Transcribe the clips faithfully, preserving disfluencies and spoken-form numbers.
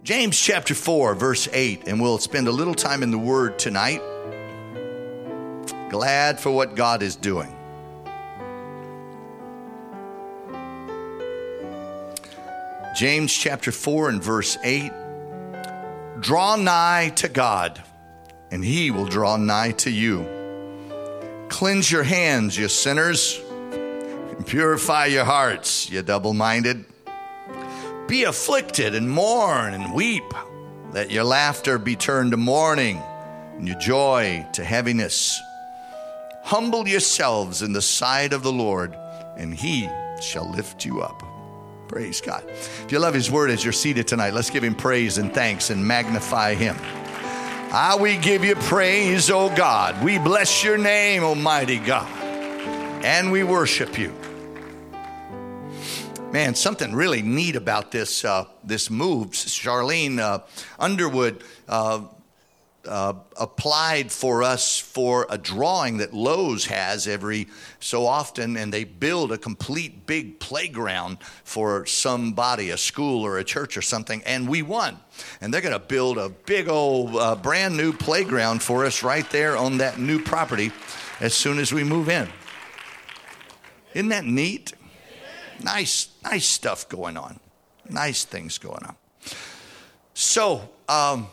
James chapter four, verse eight, and we'll spend a little time in the Word tonight. Glad for what God is doing. James chapter four and verse eight. Draw nigh to God, and he will draw nigh to you. Cleanse your hands, you sinners, and purify your hearts, you double-minded. Be afflicted and mourn and weep. Let your laughter be turned to mourning and your joy to heaviness. Humble yourselves in the sight of the Lord, and he shall lift you up. Praise God. If you love his word as you're seated tonight, let's give him praise and thanks and magnify him. Ah, we give you praise, O God. We bless your name, Almighty God. And we worship you. Man, something really neat about this uh, this move. Charlene uh, Underwood uh, uh, applied for us for a drawing that Lowe's has every so often, and they build a complete big playground for somebody, a school or a church or something, and we won. And they're going to build a big old uh, brand new playground for us right there on that new property as soon as we move in. Isn't that neat? Nice, nice stuff going on. Nice things going on. So, um,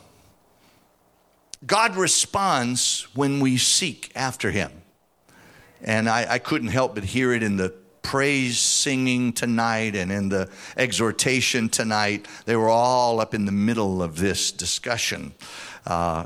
God responds when we seek after him. And I, I couldn't help but hear it in the praise singing tonight and in the exhortation tonight. They were all up in the middle of this discussion uh,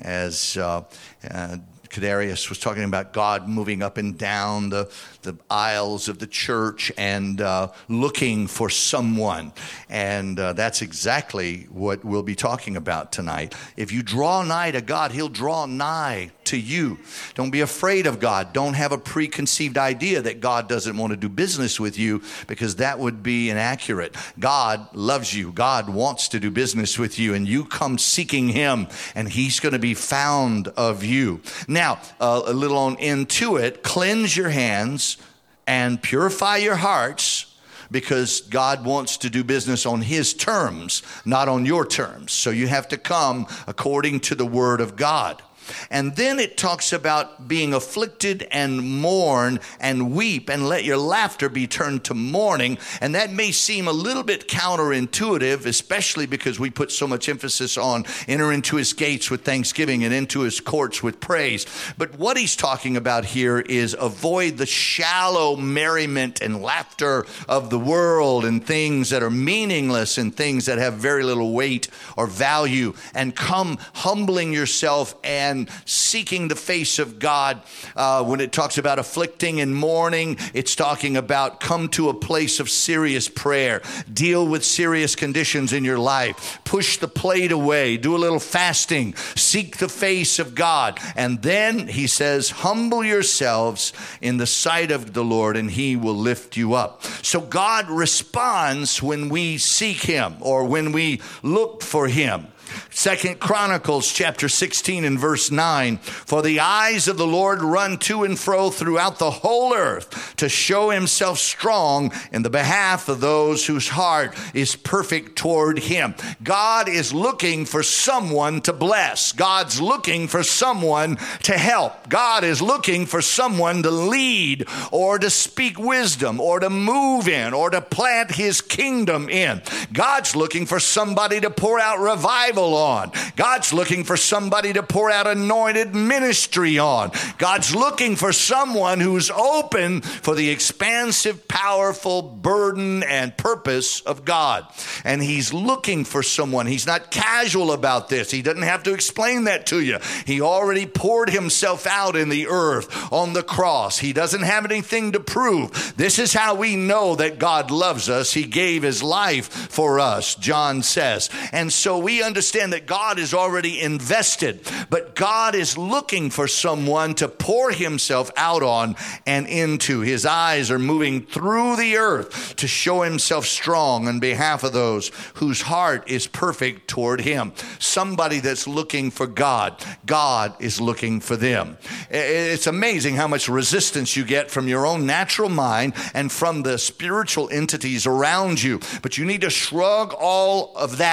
as uh, uh, Kadarius was talking about God moving up and down the, the aisles of the church and uh, looking for someone. And uh, that's exactly what we'll be talking about tonight. If you draw nigh to God, he'll draw nigh to you. Don't be afraid of God. Don't have a preconceived idea that God doesn't want to do business with you, because that would be inaccurate. God loves you. God wants to do business with you, and you come seeking him, and he's going to be found of you. Now, uh, a little on into it, cleanse your hands and purify your hearts, because God wants to do business on his terms, not on your terms. So you have to come according to the word of God. And then it talks about being afflicted and mourn and weep and let your laughter be turned to mourning. And that may seem a little bit counterintuitive, especially because we put so much emphasis on enter into his gates with thanksgiving and into his courts with praise. But what he's talking about here is avoid the shallow merriment and laughter of the world and things that are meaningless and things that have very little weight or value, and come humbling yourself and And seeking the face of God. Uh, when it talks about afflicting and mourning, it's talking about come to a place of serious prayer. Deal with serious conditions in your life. Push the plate away. Do a little fasting. Seek the face of God. And then he says, humble yourselves in the sight of the Lord, and he will lift you up. So God responds when we seek him or when we look for him. Second Chronicles chapter sixteen and verse nine, for the eyes of the Lord run to and fro throughout the whole earth to show himself strong in the behalf of those whose heart is perfect toward him. God is looking for someone to bless. God's looking for someone to help. God is looking for someone to lead or to speak wisdom or to move in or to plant his kingdom in. God's looking for somebody to pour out revival on. God's looking for somebody to pour out anointed ministry on. God's looking for someone who's open for the expansive, powerful burden and purpose of God. And he's looking for someone. He's not casual about this. He doesn't have to explain that to you. He already poured himself out in the earth on the cross. He doesn't have anything to prove. This is how we know that God loves us. He gave his life for us, John says. And so we understand that God is already invested, but God is looking for someone to pour himself out on and into. His eyes are moving through the earth to show himself strong on behalf of those whose heart is perfect toward him. Somebody that's looking for God, God is looking for them. It's amazing how much resistance you get from your own natural mind and from the spiritual entities around you, but you need to shrug all of that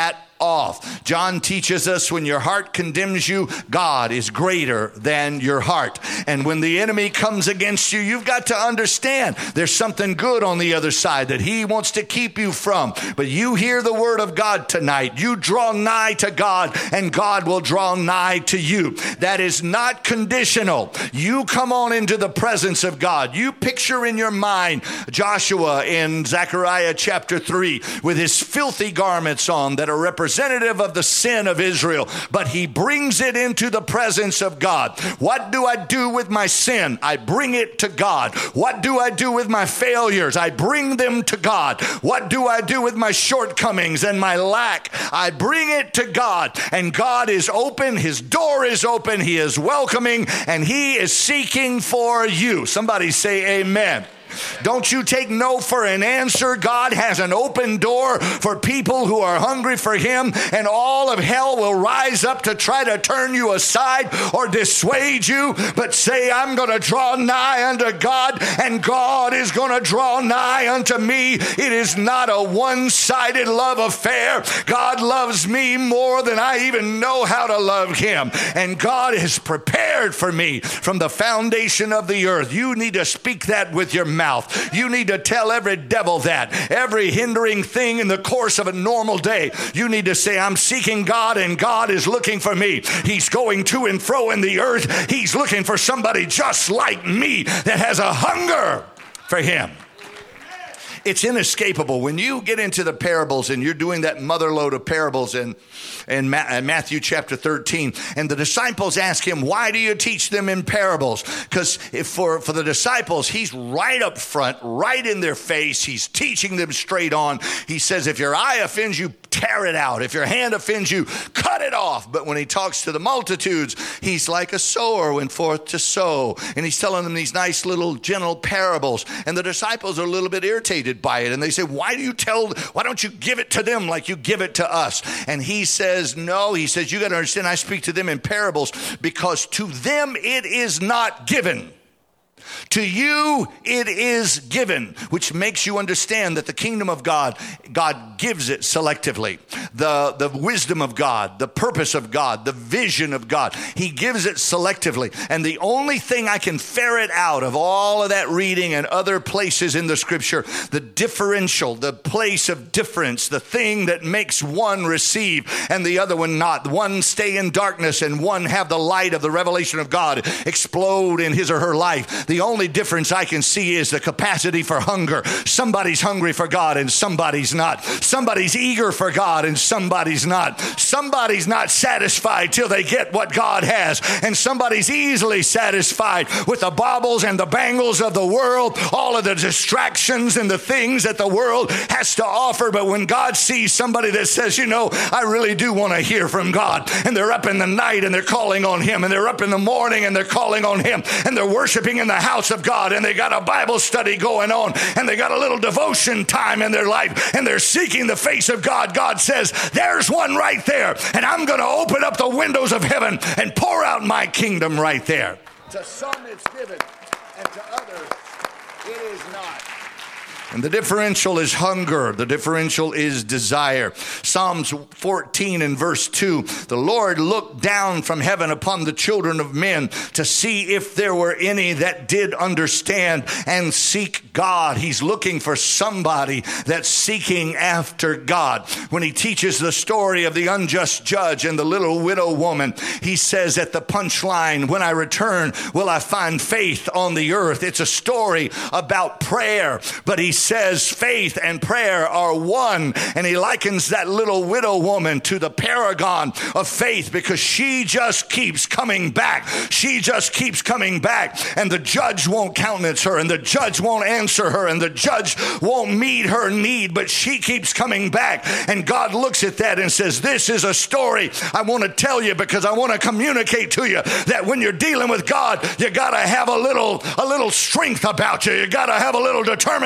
off. John teaches us when your heart condemns you, God is greater than your heart. And when the enemy comes against you, you've got to understand there's something good on the other side that he wants to keep you from. But you hear the word of God tonight. You draw nigh to God, and God will draw nigh to you. That is not conditional. You come on into the presence of God. You picture in your mind Joshua in Zechariah chapter three with his filthy garments on that are representative of the sin of Israel, but he brings it into the presence of God. What do I do with my sin? I bring it to God. What do I do with my failures? I bring them to God. What do I do with my shortcomings and my lack? I bring it to God. And God is open. His door is open. He is welcoming, and he is seeking for you. Somebody say amen. Don't you take no for an answer. God has an open door for people who are hungry for him, and all of hell will rise up to try to turn you aside or dissuade you. But say, I'm going to draw nigh unto God, and God is going to draw nigh unto me. It is not a one-sided love affair. God loves me more than I even know how to love him. And God is prepared for me from the foundation of the earth. You need to speak that with your mouth. You need to tell every devil that. Every hindering thing in the course of a normal day, you need to say, I'm seeking God, and God is looking for me. He's going to and fro in the earth. He's looking for somebody just like me that has a hunger for him. It's inescapable. When you get into the parables and you're doing that motherload of parables in, in Matthew chapter thirteen, and the disciples ask him, why do you teach them in parables? Because for, for the disciples, he's right up front, right in their face. He's teaching them straight on. He says, if your eye offends you, tear it out. If your hand offends you, cut it off. But when he talks to the multitudes, he's like a sower went forth to sow. And he's telling them these nice little gentle parables. And the disciples are a little bit irritated by it. And they say, why do you tell, why don't you give it to them like you give it to us? And he says, no, he says, you got to understand, I speak to them in parables because to them it is not given. To you it is given, which makes you understand that the kingdom of God, God gives it selectively. The, the wisdom of God, the purpose of God, the vision of God, he gives it selectively. And the only thing I can ferret out of all of that reading and other places in the scripture, the differential, the place of difference, the thing that makes one receive and the other one not. One stay in darkness and one have the light of the revelation of God explode in his or her life. The only difference I can see is the capacity for hunger. Somebody's hungry for God and somebody's not. Somebody's eager for God and somebody's not. Somebody's not satisfied till they get what God has. And somebody's easily satisfied with the baubles and the bangles of the world, all of the distractions and the things that the world has to offer. But when God sees somebody that says, you know, I really do want to hear from God, and they're up in the night and they're calling on him, and they're up in the morning and they're calling on him, and they're worshiping in the house of God, and they got a Bible study going on, and they got a little devotion time in their life, and they're seeking the face of God. God says, there's one right there, and I'm going to open up the windows of heaven and pour out my kingdom right there. To some it's given, and to others it is not. And the differential is hunger. The differential is desire. Psalms fourteen and verse two, the Lord looked down from heaven upon the children of men to see if there were any that did understand and seek God. He's looking for somebody that's seeking after God. When he teaches the story of the unjust judge and the little widow woman, he says at the punchline, when I return, will I find faith on the earth? It's a story about prayer, but he says faith and prayer are one, and he likens that little widow woman to the paragon of faith because she just keeps coming back. She just keeps coming back, and the judge won't countenance her, and the judge won't answer her, and the judge won't meet her need, but she keeps coming back. And God looks at that and says, this is a story I want to tell you because I want to communicate to you that when you're dealing with God, you got to have a little a little strength about you. You got to have a little determination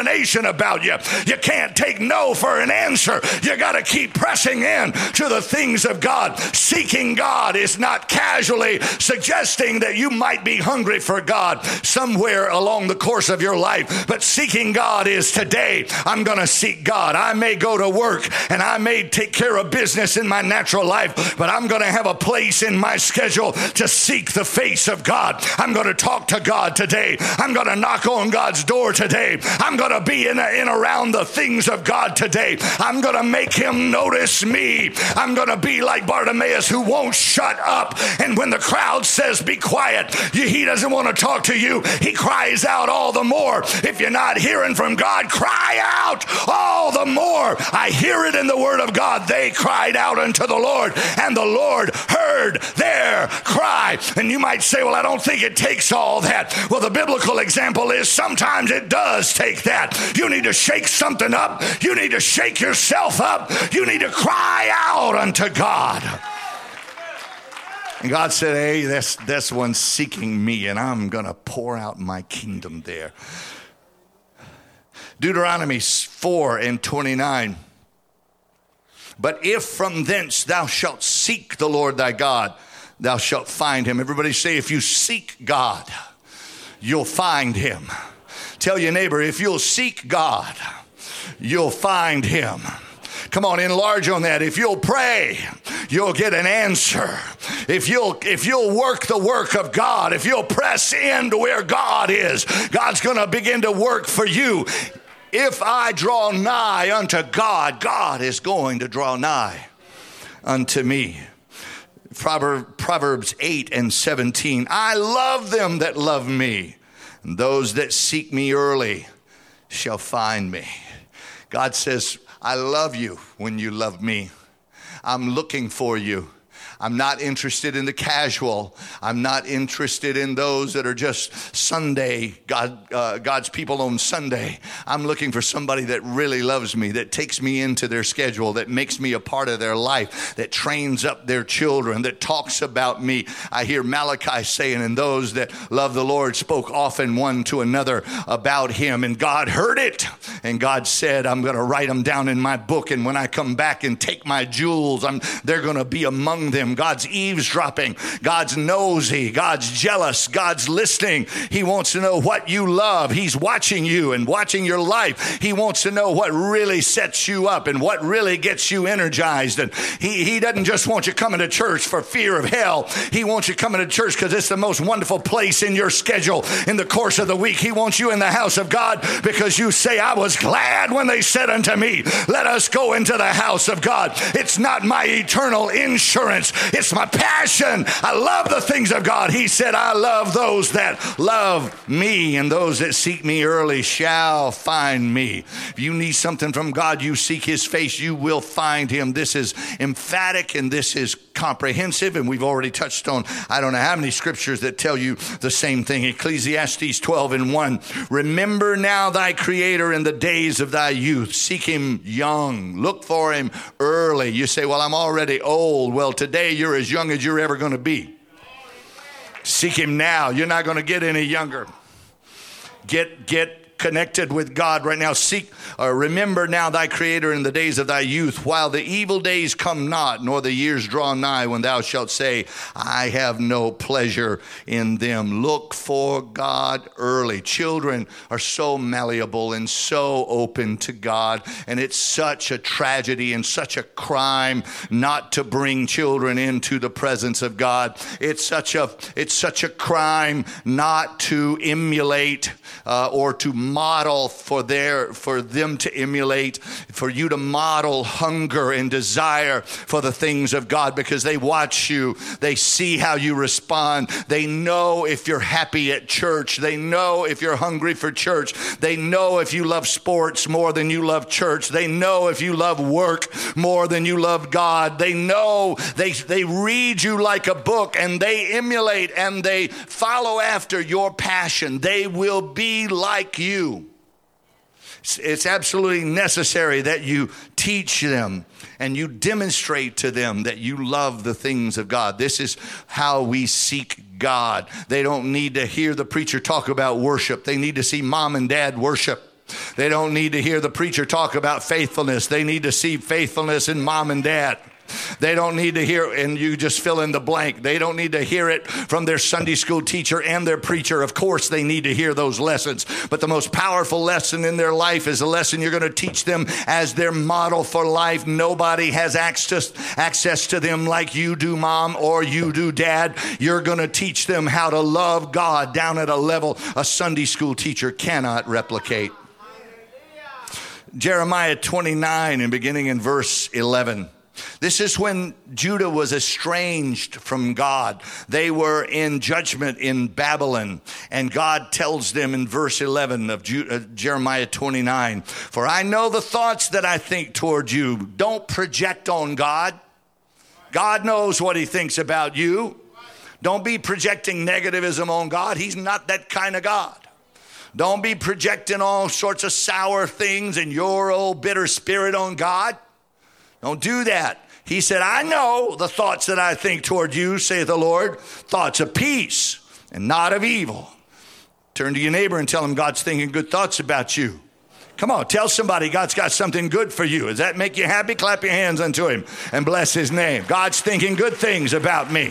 about you. You can't take no for an answer. You got to keep pressing in to the things of God. Seeking God is not casually suggesting that you might be hungry for God somewhere along the course of your life, but seeking God is today. I'm going to seek God. I may go to work and I may take care of business in my natural life, but I'm going to have a place in my schedule to seek the face of God. I'm going to talk to God today. I'm going to knock on God's door today. I'm going to be in, a, in around the things of God today. I'm going to make him notice me. I'm going to be like Bartimaeus, who won't shut up. And when the crowd says be quiet, he doesn't want to talk to you. He cries out all the more. If you're not hearing from God, cry out all the more. I hear it in the word of God. They cried out unto the Lord, and the Lord heard their cry. And you might say, well, I don't think it takes all that. Well, the biblical example is sometimes it does take that. You need to shake something up. You need to shake yourself up. You need to cry out unto God. And God said, hey, this, this one's seeking me, and I'm going to pour out my kingdom there. Deuteronomy four and twenty-nine. But if from thence thou shalt seek the Lord thy God, thou shalt find him. Everybody say, if you seek God, you'll find him. Tell your neighbor, if you'll seek God, you'll find him. Come on, enlarge on that. If you'll pray, you'll get an answer. If you'll if you'll work the work of God, if you'll press into where God is, God's going to begin to work for you. If I draw nigh unto God, God is going to draw nigh unto me. Proverbs eight and seventeen. I love them that love me, and those that seek me early shall find me. God says, I love you when you love me. I'm looking for you. I'm not interested in the casual. I'm not interested in those that are just Sunday, God, uh, God's people on Sunday. I'm looking for somebody that really loves me, that takes me into their schedule, that makes me a part of their life, that trains up their children, that talks about me. I hear Malachi saying, and those that love the Lord spoke often one to another about him. And God heard it. And God said, I'm going to write them down in my book. And when I come back and take my jewels, I'm, they're going to be among them. God's eavesdropping. God's nosy. God's jealous. God's listening. He wants to know what you love. He's watching you and watching your life. He wants to know what really sets you up and what really gets you energized. And he, he doesn't just want you coming to church for fear of hell. He wants you coming to church because it's the most wonderful place in your schedule in the course of the week. He wants you in the house of God because you say, I was glad when they said unto me, let us go into the house of God. It's not my eternal insurance. It's my passion. I love the things of God. He said, I love those that love me, and those that seek me early shall find me. If you need something from God, you seek his face, you will find him. This is emphatic and this is comprehensive, and we've already touched on, I don't know how many scriptures that tell you the same thing. Ecclesiastes twelve and one. Remember now thy Creator in the days of thy youth. Seek him young. Look for him early. You say, well, I'm already old. Well, today you're as young as you're ever going to be. Seek him now. You're not going to get any younger. Get, get connected with God right now. Seek, or remember now thy Creator in the days of thy youth, while the evil days come not, nor the years draw nigh, when thou shalt say, I have no pleasure in them. Look for God early. Children are so malleable and so open to God, and it's such a tragedy and such a crime not to bring children into the presence of God. It's such a it's such a crime not to emulate uh, or to model for their for them to emulate, for you to model hunger and desire for the things of God, because they watch you, they see how you respond, they know if you're happy at church, they know if you're hungry for church, they know if you love sports more than you love church, they know if you love work more than you love God, they know, they they read you like a book, and they emulate and they follow after your passion. They will be like you. It's absolutely necessary that you teach them and you demonstrate to them that you love the things of God. This is how we seek God. They don't need to hear the preacher talk about worship. They need to see mom and dad worship. They don't need to hear the preacher talk about faithfulness. They need to see faithfulness in mom and dad. They don't need to hear, and you just fill in the blank. They don't need to hear it from their Sunday school teacher and their preacher. Of course, they need to hear those lessons. But the most powerful lesson in their life is a lesson you're going to teach them as their model for life. Nobody has access, access to them like you do, mom, or you do, dad. You're going to teach them how to love God down at a level a Sunday school teacher cannot replicate. Jeremiah twenty-nine, and beginning in verse eleven. This is when Judah was estranged from God. They were in judgment in Babylon. And God tells them in verse eleven of Jeremiah twenty-nine, for I know the thoughts that I think toward you. Don't project on God. God knows what he thinks about you. Don't be projecting negativism on God. He's not that kind of God. Don't be projecting all sorts of sour things and your old bitter spirit on God. Don't do that. He said, I know the thoughts that I think toward you, saith the Lord, thoughts of peace and not of evil. Turn to your neighbor and tell him God's thinking good thoughts about you. Come on, tell somebody God's got something good for you. Does that make you happy? Clap your hands unto him and bless his name. God's thinking good things about me.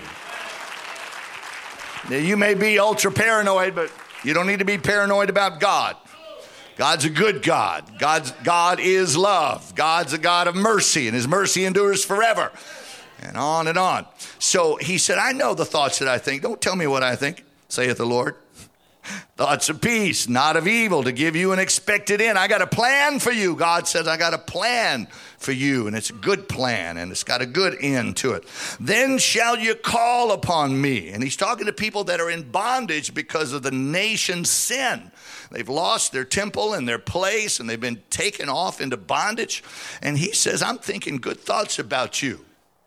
Now, you may be ultra paranoid, but you don't need to be paranoid about God. God's a good God. God's, God is love. God's a God of mercy, and his mercy endures forever. And on and on. So he said, I know the thoughts that I think. Don't tell me what I think, saith the Lord. Thoughts of peace, not of evil, to give you an expected end. I got a plan for you. God says, I got a plan for you, and it's a good plan, and it's got a good end to it. Then shall you call upon me. And he's talking to people that are in bondage because of the nation's sin. They've lost their temple and their place, and they've been taken off into bondage. And he says, I'm thinking good thoughts about you.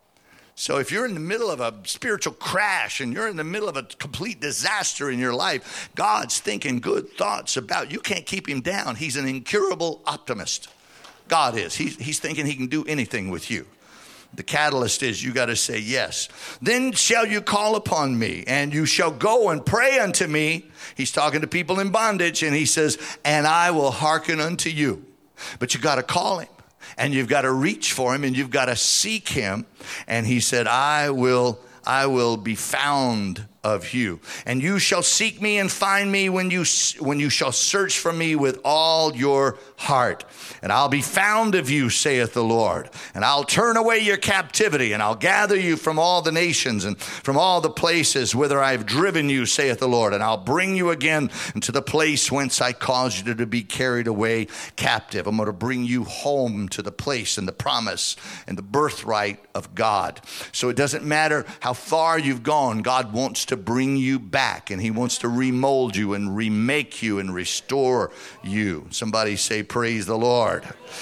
So if you're in the middle of a spiritual crash and you're in the middle of a complete disaster in your life, God's thinking good thoughts about you. You can't keep him down. He's an incurable optimist. God is. He's, he's thinking he can do anything with you. The catalyst is you got to say yes. Then shall you call upon me, and you shall go and pray unto me. He's talking to people in bondage, and he says, and I will hearken unto you. But you got to call him. And you've got to reach for him, and you've got to seek him. And he said, I will, I will be found of you. And you shall seek me and find me when you, when you shall search for me with all your heart. And I'll be found of you, saith the Lord. And I'll turn away your captivity, and I'll gather you from all the nations and from all the places whither I've driven you, saith the Lord. And I'll bring you again into the place whence I caused you to be carried away captive. I'm going to bring you home to the place and the promise and the birthright of God. So it doesn't matter how far you've gone. God wants to bring you back, and he wants to remold you and remake you and restore you. Somebody say, praise the Lord.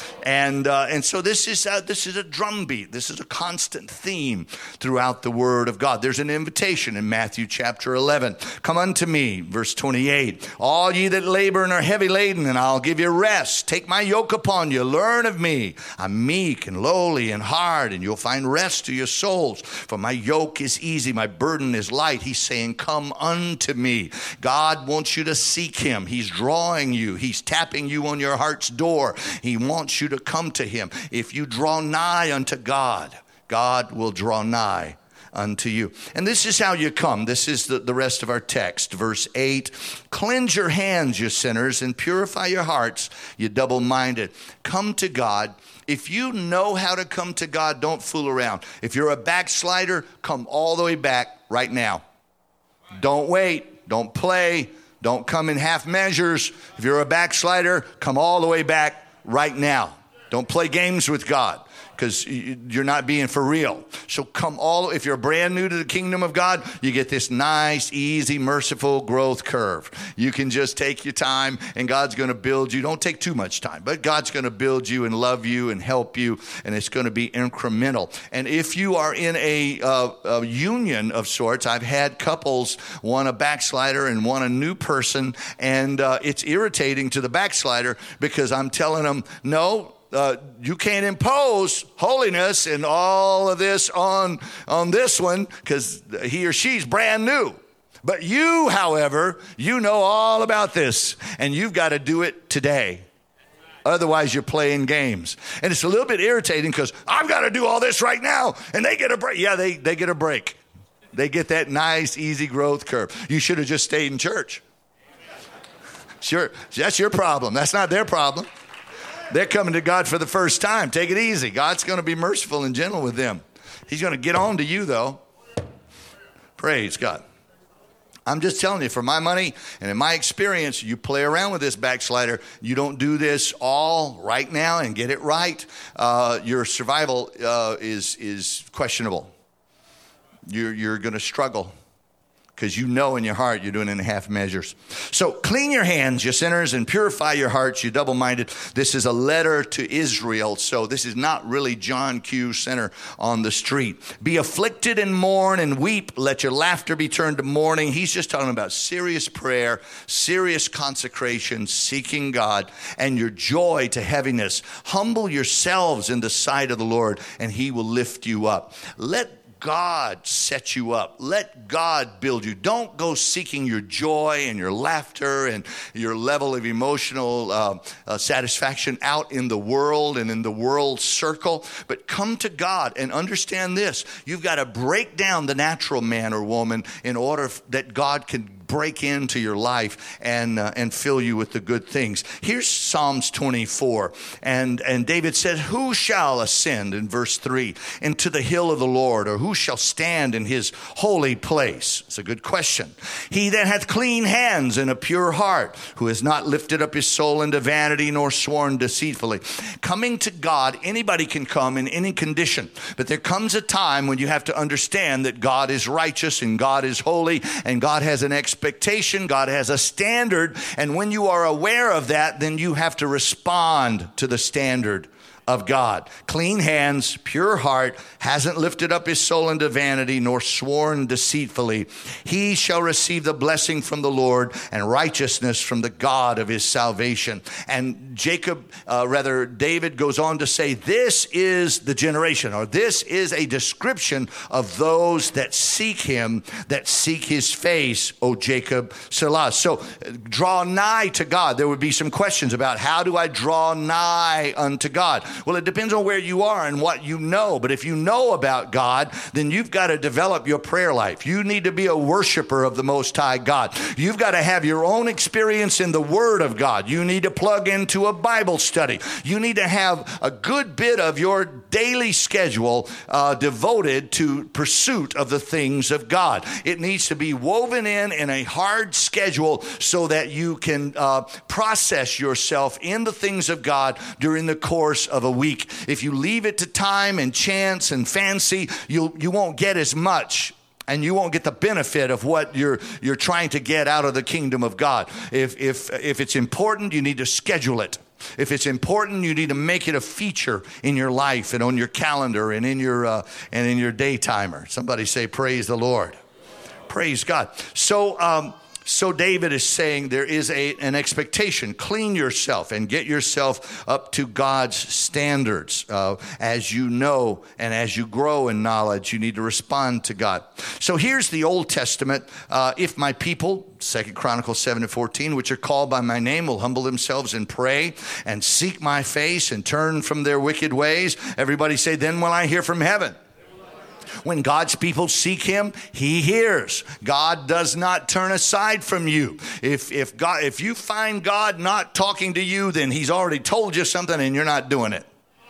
And uh, and so this is a, this is a drumbeat. This is a constant theme throughout the Word of God. There's an invitation in Matthew chapter eleven. Come unto me, verse twenty-eight. All ye that labor and are heavy laden, and I'll give you rest. Take my yoke upon you. Learn of me. I'm meek and lowly and hard, and you'll find rest to your souls. For my yoke is easy, my burden is light. He's saying, come unto me. God wants you to seek him. He's drawing you. He's tapping you on your heart's door. He wants you to come to him. If you draw nigh unto God, God will draw nigh unto you. And this is how you come. This is the, the rest of our text. Verse eight, cleanse your hands, you sinners, and purify your hearts, you double-minded. Come to God. If you know how to come to God, don't fool around. If you're a backslider, come all the way back right now. Don't wait. Don't play. Don't come in half measures. If you're a backslider, come all the way back right now. Don't play games with God, because you're not being for real. So come all, if you're brand new to the kingdom of God, you get this nice, easy, merciful growth curve. You can just take your time, and God's going to build you. Don't take too much time, but God's going to build you and love you and help you, and it's going to be incremental. And if you are in a, uh, a union of sorts, I've had couples, one a backslider and one a new person, and uh, it's irritating to the backslider because I'm telling them, no, Uh, you can't impose holiness and all of this on, on this one because he or she's brand new. But you, however, you know all about this, and you've got to do it today. Otherwise, you're playing games. And it's a little bit irritating because I've got to do all this right now, and they get a break. Yeah, they, they get a break. They get that nice, easy growth curve. You should have just stayed in church. Sure, that's your problem. That's not their problem. They're coming to God for the first time. Take it easy. God's going to be merciful and gentle with them. He's going to get on to you, though. Praise God. I'm just telling you, for my money and in my experience, you play around with this backslider. You don't do this all right now and get it right. Uh, your survival uh, is is questionable. You're, you're going to struggle because you know in your heart you're doing it in half measures. So clean your hands, you sinners, and purify your hearts, you double-minded. This is a letter to Israel, so this is not really John Q. Center on the street. Be afflicted and mourn and weep. Let your laughter be turned to mourning. He's just talking about serious prayer, serious consecration, seeking God, and your joy to heaviness. Humble yourselves in the sight of the Lord, and he will lift you up. Let God set you up. Let God build you. Don't go seeking your joy and your laughter and your level of emotional uh, uh, satisfaction out in the world and in the world circle, but come to God and understand this. You've got to break down the natural man or woman in order f- that God can break into your life and uh, and fill you with the good things. Here's Psalms twenty-four. And, and David said, who shall ascend, in verse three, into the hill of the Lord, or who shall stand in his holy place? It's a good question. He that hath clean hands and a pure heart, who has not lifted up his soul into vanity, nor sworn deceitfully. Coming to God, anybody can come in any condition. But there comes a time when you have to understand that God is righteous and God is holy and God has an expectation. Expectation. God has a standard, and when you are aware of that, then you have to respond to the standard of God. Clean hands, pure heart, hasn't lifted up his soul into vanity, nor sworn deceitfully. He shall receive the blessing from the Lord and righteousness from the God of his salvation. And Jacob, uh, rather, David goes on to say, this is the generation, or this is a description of those that seek him, that seek his face, O Jacob, Selah. So draw nigh to God. There would be some questions about how do I draw nigh unto God? Well, it depends on where you are and what you know. But if you know about God, then you've got to develop your prayer life. You need to be a worshiper of the Most High God. You've got to have your own experience in the Word of God. You need to plug into a Bible study. You need to have a good bit of your daily schedule uh, devoted to pursuit of the things of God. It needs to be woven in in a hard schedule so that you can uh, process yourself in the things of God during the course of a week. If you leave it to time and chance and fancy, you you won't get as much, and you won't get the benefit of what you're you're trying to get out of the kingdom of God. If if if it's important, you need to schedule it. If it's important, you need to make it a feature in your life and on your calendar and in your uh, and in your day timer. Somebody say, "Praise the Lord." Praise God. So. Um, So David is saying there is a, an expectation. Clean yourself and get yourself up to God's standards. Uh, as you know and as you grow in knowledge, you need to respond to God. So here's the Old Testament. Uh, if my people, Second Chronicles seven and fourteen, which are called by my name, will humble themselves and pray and seek my face and turn from their wicked ways. Everybody say, then will I hear from heaven. When God's people seek him, he hears. God does not turn aside from you. If if God, if you find God not talking to you, then he's already told you something and you're not doing it.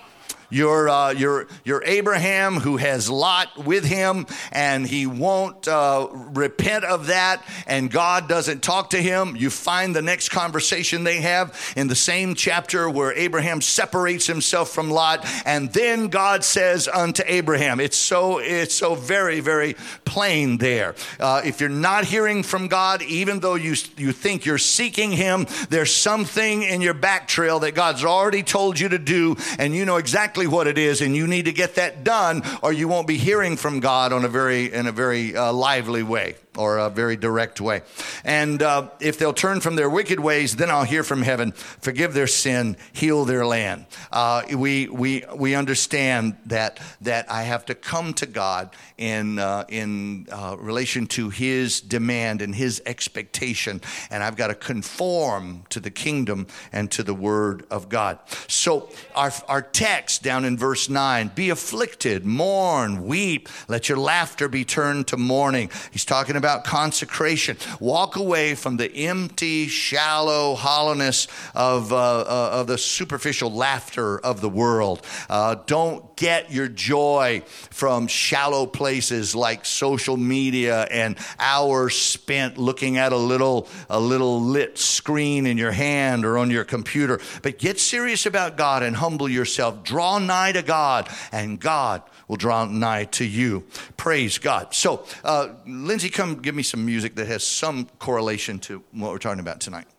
You're, uh, you're, you're Abraham who has Lot with him, and he won't uh, repent of that, and God doesn't talk to him. You find the next conversation they have in the same chapter where Abraham separates himself from Lot, and then God says unto Abraham, it's so, it's so very, very plain there. Uh, if you're not hearing from God, even though you, you think you're seeking him, there's something in your back trail that God's already told you to do, and you know exactly what it is, and you need to get that done, or you won't be hearing from God on a very in a very uh, lively way. or a very direct way. And uh, if they'll turn from their wicked ways, then I'll hear from heaven, forgive their sin, heal their land. Uh, we we we understand that that I have to come to God in uh, in uh, relation to His demand and His expectation, and I've got to conform to the kingdom and to the Word of God. So our our text down in verse nine: be afflicted, mourn, weep, let your laughter be turned to mourning. He's talking about About consecration. Walk away from the empty, shallow hollowness of, uh, uh, of the superficial laughter of the world. Uh, don't get your joy from shallow places like social media and hours spent looking at a little, a little lit screen in your hand or on your computer. But get serious about God and humble yourself. Draw nigh to God, and God will draw nigh to you. Praise God. So, uh, Lindsay, come give me some music that has some correlation to what we're talking about tonight.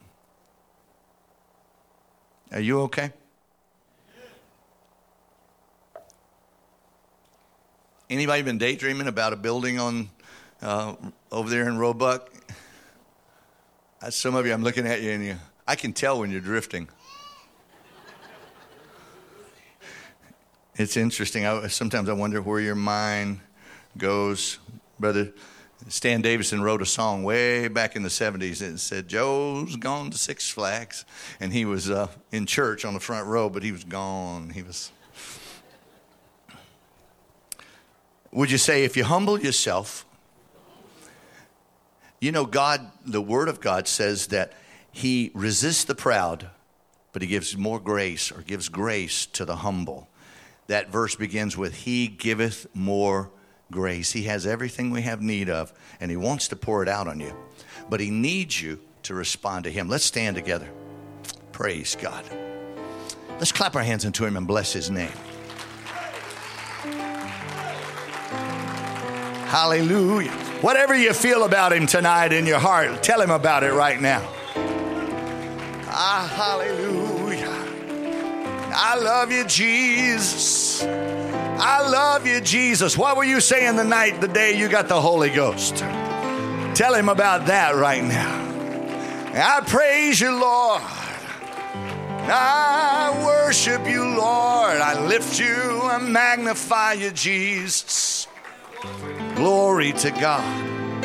Are you okay? Anybody been daydreaming about a building on uh, over there in Roebuck? Uh, some of you, I'm looking at you, and you, I can tell when you're drifting. It's interesting. I, sometimes I wonder where your mind goes. Brother Stan Davison wrote a song way back in the seventies. It said, Joe's gone to Six Flags. And he was uh, in church on the front row, but he was gone. He was. Would you say, if you humble yourself, you know, God, the Word of God says that He resists the proud, but He gives more grace, or gives grace to the humble. That verse begins with, He giveth more grace. He has everything we have need of, and He wants to pour it out on you. But He needs you to respond to Him. Let's stand together. Praise God. Let's clap our hands unto Him and bless His name. Hallelujah. Whatever you feel about Him tonight in your heart, tell Him about it right now. Ah, hallelujah. I love you, Jesus. I love you, Jesus. What were you saying the night, the day you got the Holy Ghost? Tell Him about that right now. I praise you, Lord. I worship you, Lord. I lift you. I magnify you, Jesus. Glory to God.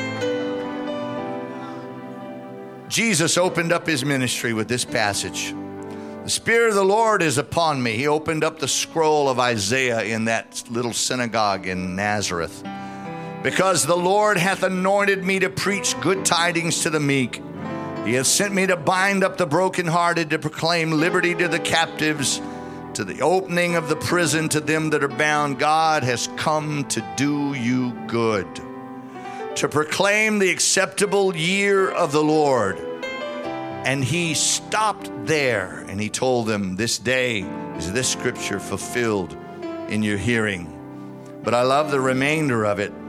Jesus opened up His ministry with this passage. The Spirit of the Lord is upon me. He opened up the scroll of Isaiah in that little synagogue in Nazareth. Because the Lord hath anointed me to preach good tidings to the meek. He hath sent me to bind up the brokenhearted, to proclaim liberty to the captives, to the opening of the prison to them that are bound. God has come to do you good, to proclaim the acceptable year of the Lord. And He stopped there and He told them, this day is this scripture fulfilled in your hearing. But I love the remainder of it.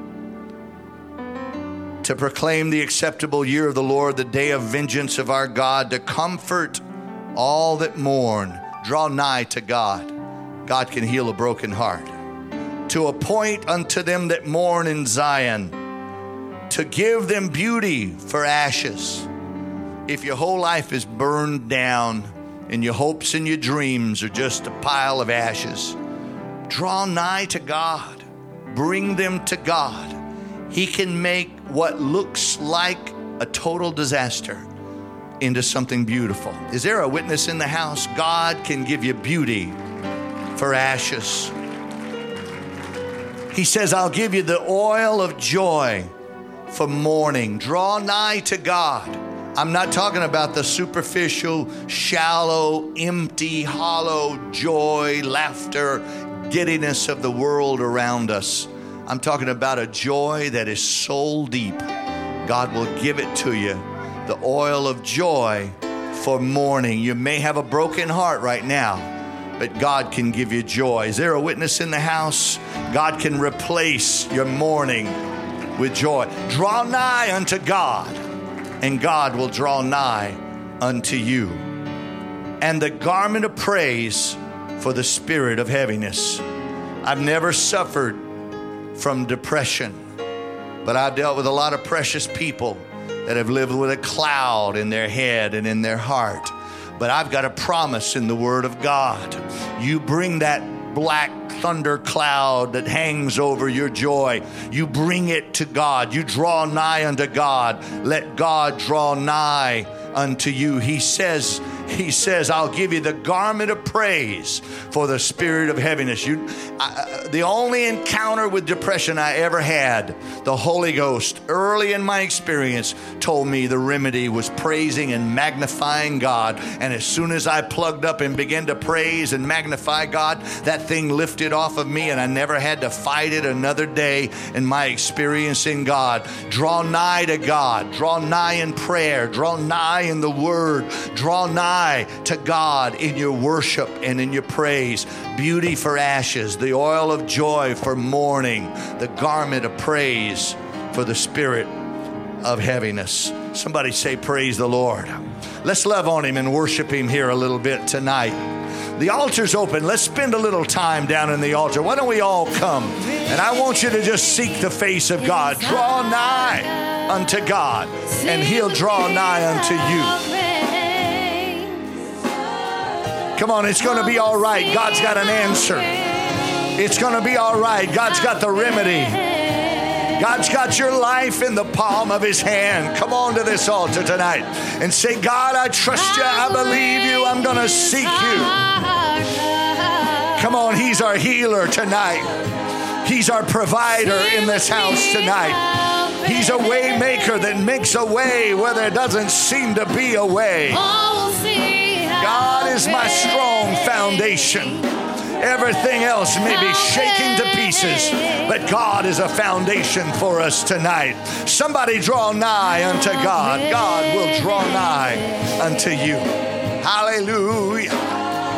To proclaim the acceptable year of the Lord, the day of vengeance of our God, to comfort all that mourn. Draw nigh to God. God can heal a broken heart. To appoint unto them that mourn in Zion, to give them beauty for ashes. If your whole life is burned down and your hopes and your dreams are just a pile of ashes, draw nigh to God. Bring them to God. He can make what looks like a total disaster into something beautiful. Is there a witness in the house? God can give you beauty for ashes. He says, I'll give you the oil of joy for mourning. Draw nigh to God. I'm not talking about the superficial, shallow, empty, hollow joy, laughter, giddiness of the world around us. I'm talking about a joy that is soul deep. God will give it to you. The oil of joy for mourning. You may have a broken heart right now, but God can give you joy. Is there a witness in the house? God can replace your mourning with joy. Draw nigh unto God, and God will draw nigh unto you. And the garment of praise for the spirit of heaviness. I've never suffered from depression. But I've dealt with a lot of precious people that have lived with a cloud in their head and in their heart. But I've got a promise in the Word of God. You bring that black thunder cloud that hangs over your joy. You bring it to God. You draw nigh unto God. Let God draw nigh unto you. He says, He says, I'll give you the garment of praise for the spirit of heaviness. You, I, the only encounter with depression I ever had, the Holy Ghost, early in my experience, told me the remedy was praising and magnifying God. And as soon as I plugged up and began to praise and magnify God, that thing lifted off of me, and I never had to fight it another day in my experience in God. Draw nigh to God. Draw nigh in prayer. Draw nigh in the Word. Draw nigh to God in your worship and in your praise. Beauty for ashes, the oil of joy for mourning, the garment of praise for the spirit of heaviness. Somebody say, praise the Lord. Let's love on Him and worship Him here a little bit tonight. The altar's open. Let's spend a little time down in the altar. Why don't we all come? And I want you to just seek the face of God. Draw nigh unto God, and He'll draw nigh unto you. Come on, it's going to be all right. God's got an answer. It's going to be all right. God's got the remedy. God's got your life in the palm of His hand. Come on to this altar tonight and say, God, I trust you. I believe you. I'm going to seek you. Come on, He's our healer tonight. He's our provider in this house tonight. He's a way maker that makes a way where there doesn't seem to be a way. God is my strong foundation. Everything else may be shaking to pieces, but God is a foundation for us tonight. Somebody draw nigh unto God. God will draw nigh unto you. Hallelujah.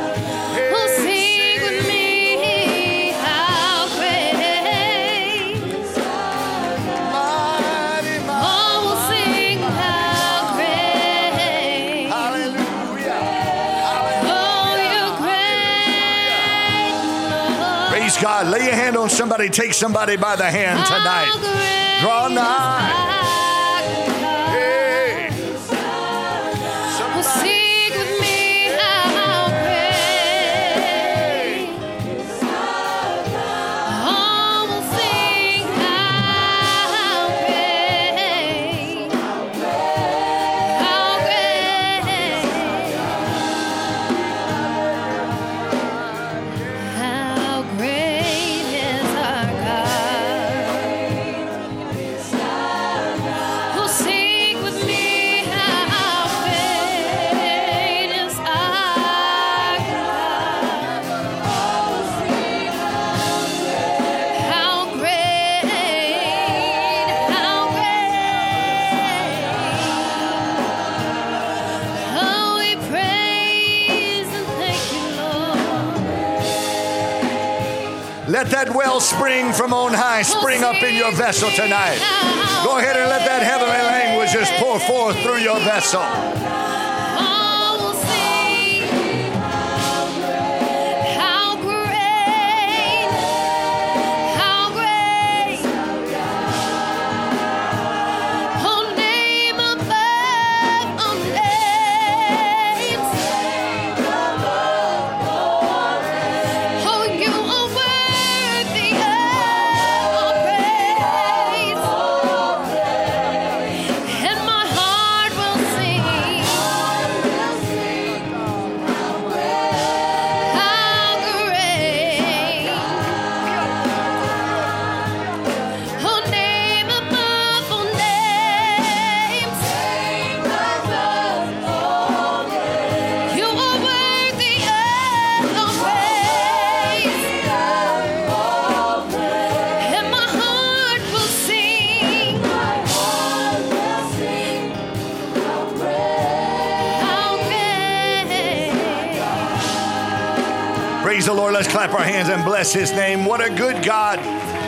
God, lay your hand on somebody, take somebody by the hand tonight. Draw nigh. Hey. Sing with me, how great. Oh, we'll sing how great. How great. How great. Let that wellspring from on high spring up in your vessel tonight. Go ahead and let that heavenly language just pour forth through your vessel. Praise the Lord. Let's clap our hands and bless His name. What a good God.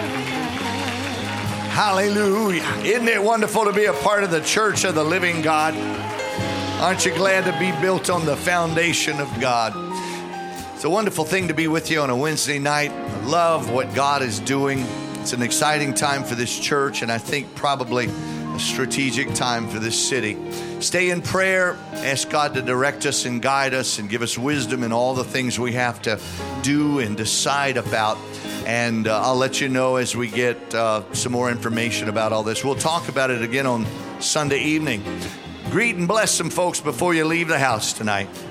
Hallelujah. Isn't it wonderful to be a part of the church of the living God? Aren't you glad to be built on the foundation of God? It's a wonderful thing to be with you on a Wednesday night. I love what God is doing. It's an exciting time for this church, and I think probably a strategic time for this city. Stay in prayer. Ask God to direct us and guide us and give us wisdom in all the things we have to do and decide about. And uh, I'll let you know as we get uh, some more information about all this. We'll talk about it again on Sunday evening. Greet and bless some folks before you leave the house tonight.